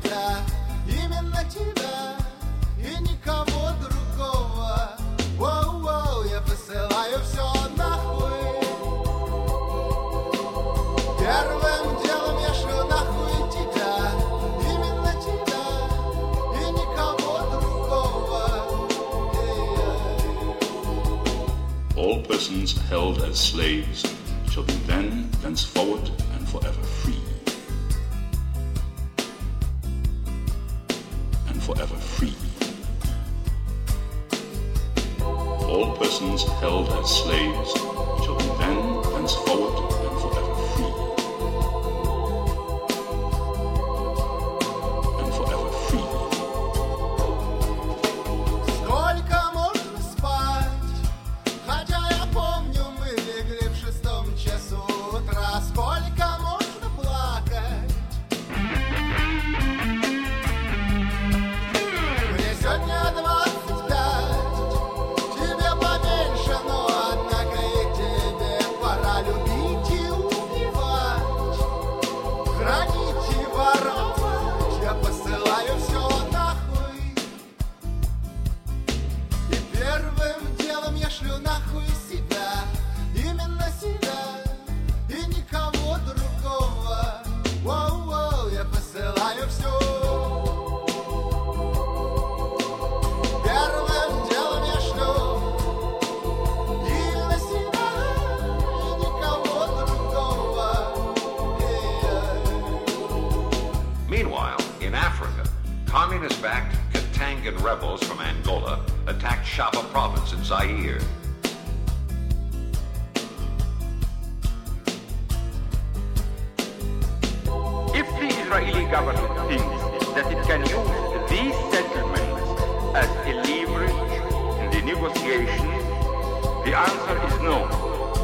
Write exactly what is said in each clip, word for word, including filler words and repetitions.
себя, именно тебя и никого другого. Воу-воу, я посылаю все нахуй. Первым делом я шлю нахуй тебя, именно тебя и никого другого. All persons held as slaves shall be then, thenceforward, and forever free. And forever free. All persons held as slaves shall be then, thenceforward, and forever free. And forever free. Сколько можно спать? Хотя я помню, мы легли в шестом часу утра. Сколько можно плакать? Мне сегодня двадцать пять, тебе поменьше, но однако и тебе пора любить и убивать, хранить и воровать. Я посылаю все нахуй. И первым делом я шлю нахуй себя, именно себя и никого другого. Воу-воу, я посылаю все. Первым делом я шлю именно себя и никого другого. Meanwhile, in Africa, communist-backed Katangan rebels from Angola attacked Shaba province in Zaire. If the Israeli government thinks that it can use these settlements as a leverage in the negotiations, the answer is no.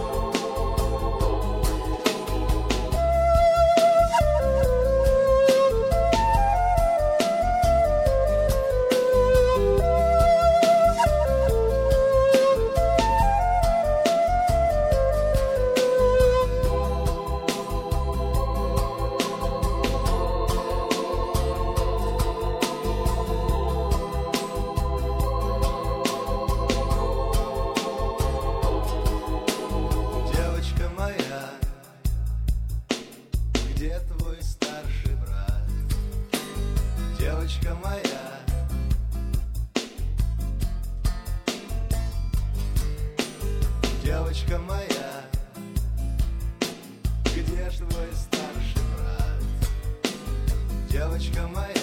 Девочка моя, где твой старший брат? Девочка моя, девочка моя, где ж твой старший брат? Девочка моя.